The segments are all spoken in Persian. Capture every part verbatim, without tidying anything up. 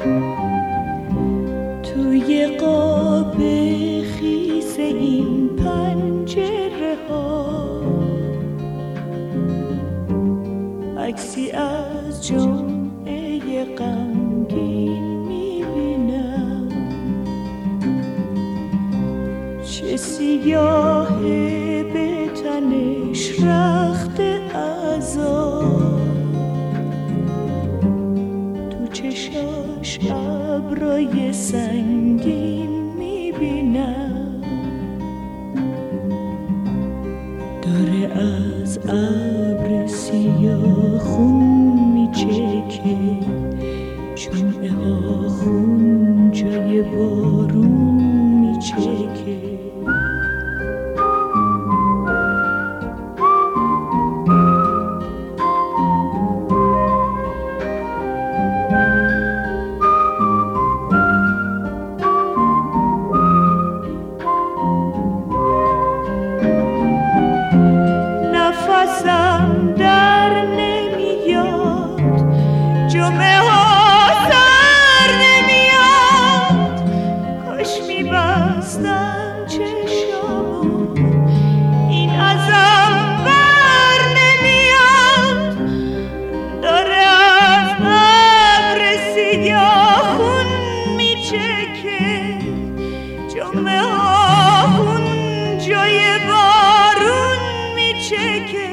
توی قاب خیس این پنجره ها عکسی از جمعه غمگین میبینم، چه سیاهه به تنش رخت عذاب، تو چشاش ابرای سنگین میبینم، داره از ابر سیاه خون میچکه، جمعه ها خون جای بارون میچکه. نفسم در نمیاد، جمعه ها سر نمیاد، کاش میبستم چشامو این ازم بر نمیاد، داره از ابر سیاه خون میچکه، جمعه ها خون جای بارون میچکه.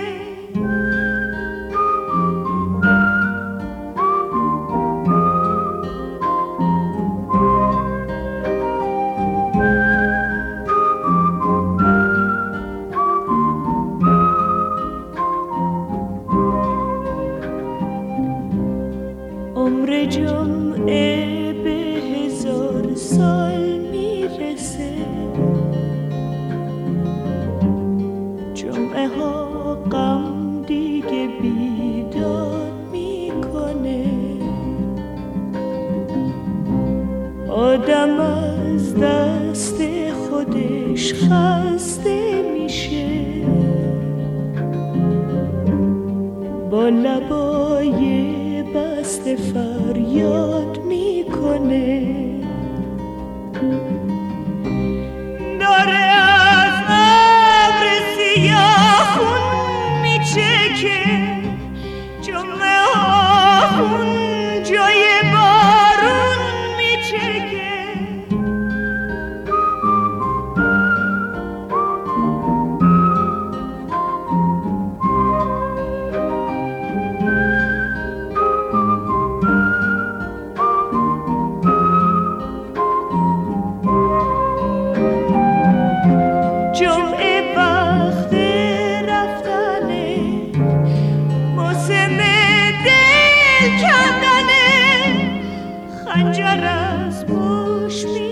عمر جمعه به هزار سال میرسه، جمعه ها غم دیگه بیداد میکنه، آدم از دست خودش خسته میشه، با لبای بسته فریاد میکنه، داره از ابر سیاه خون میچکه، جمعه ها خون جای بارون میچکه. جمعه وقت رفتنه، موسم دل کندنه، خنجر از پشت می